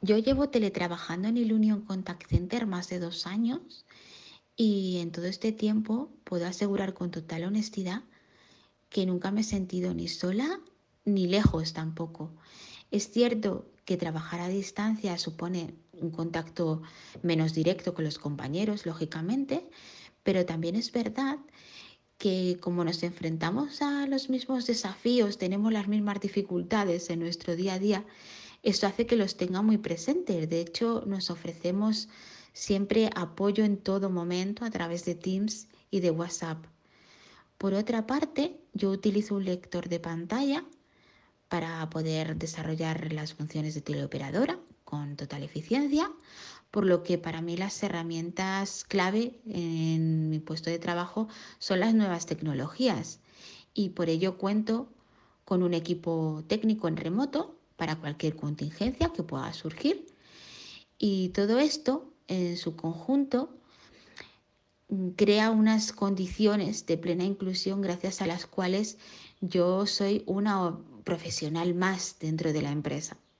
Yo llevo teletrabajando en el Union Contact Center más de 2 años y en todo este tiempo puedo asegurar con total honestidad que nunca me he sentido ni sola ni lejos tampoco. Es cierto que trabajar a distancia supone un contacto menos directo con los compañeros, lógicamente, pero también es verdad que como nos enfrentamos a los mismos desafíos, tenemos las mismas dificultades en nuestro día a día, esto hace que los tenga muy presentes. De hecho, nos ofrecemos siempre apoyo en todo momento a través de Teams y de WhatsApp. Por otra parte, yo utilizo un lector de pantalla para poder desarrollar las funciones de teleoperadora con total eficiencia, por lo que para mí las herramientas clave en mi puesto de trabajo son las nuevas tecnologías y por ello cuento con un equipo técnico en remoto para cualquier contingencia que pueda surgir y todo esto en su conjunto crea unas condiciones de plena inclusión gracias a las cuales yo soy una profesional más dentro de la empresa.